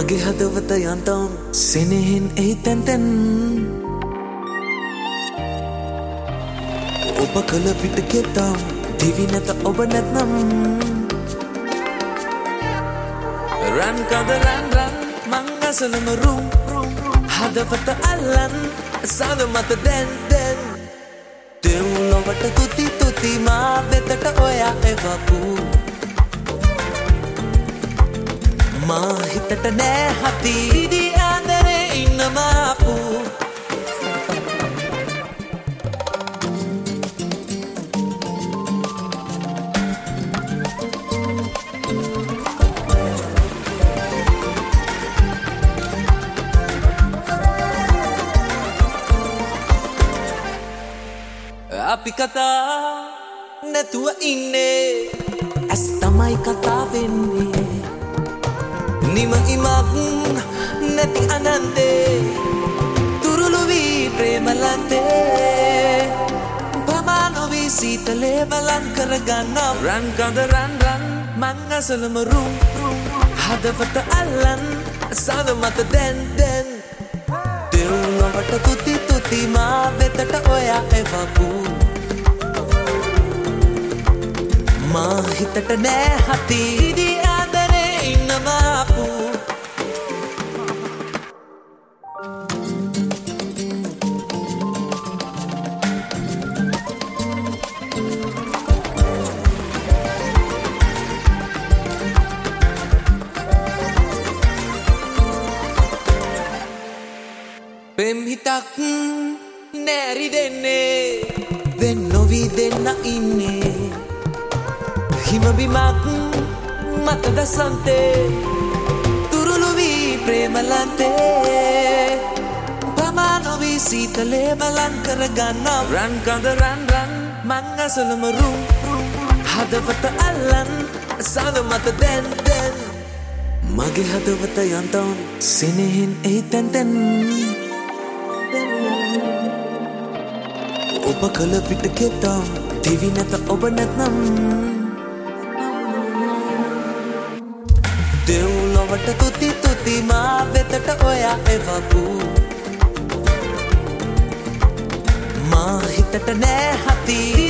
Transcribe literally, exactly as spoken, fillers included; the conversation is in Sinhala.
මගේ හදවත යන්තම් සෙනෙහෙන් එහි තැන් තැන් ඔබ කළ විට කෙතම් දිවි නැත ඔබ නැත්නම් රන් කඳ රන් රන් මං අසලම රුම් හදවත අල්ලන් සාද මත දැන් දැන් දෙව්ලොවට තුති තුති මා වෙතට ඔයා එවපු මා හිතට නෑ හති දිදි ආදරේ ඉන්න මාපු අපි කතා නැතුව ඉන්නේ ඇස් තමයි කතා වෙන්නේ නිම ඉමක් නැති අනන්තේ තුරුළු වී ප්‍රේමලන්තේ පමා නොවී සීතලේ බලන් කරගන්නම් රන් කඳ රන් රන් මං අසලම රුම් හදවත අල්ලන් සාද මත දැන් දැන් දෙව්ලොවට තුති තුති මා වෙතට ඔයා එවපු මා හිතට නෑ හති දිදි ආදරේ ඉන්න මාපු පෙම් හිතක් නෑරි දෙන්නේ වෙන් නොවී දෙන්න ඉන්නේ හිමබිමක් මත දසන්තේ තුරුළු වී ප්‍රේමලන්තේ පමා නොවී සීතලේ බලන් කරගන්නම් රන් කඳ රන් රන් මං අසලම රුම් හදවත අල්ලන් සාද මත දැන් දැන් මගේ හදවත යන්තම් සෙනෙහෙන් එහි තැන් තැන් ඔබ කළ විට කෙතම් දිවි නැත ඔබ නැත්නම් දෙව්ලොවට තුති තුති මා වෙතට ඔයා එවපු මා හිතට නෑ හති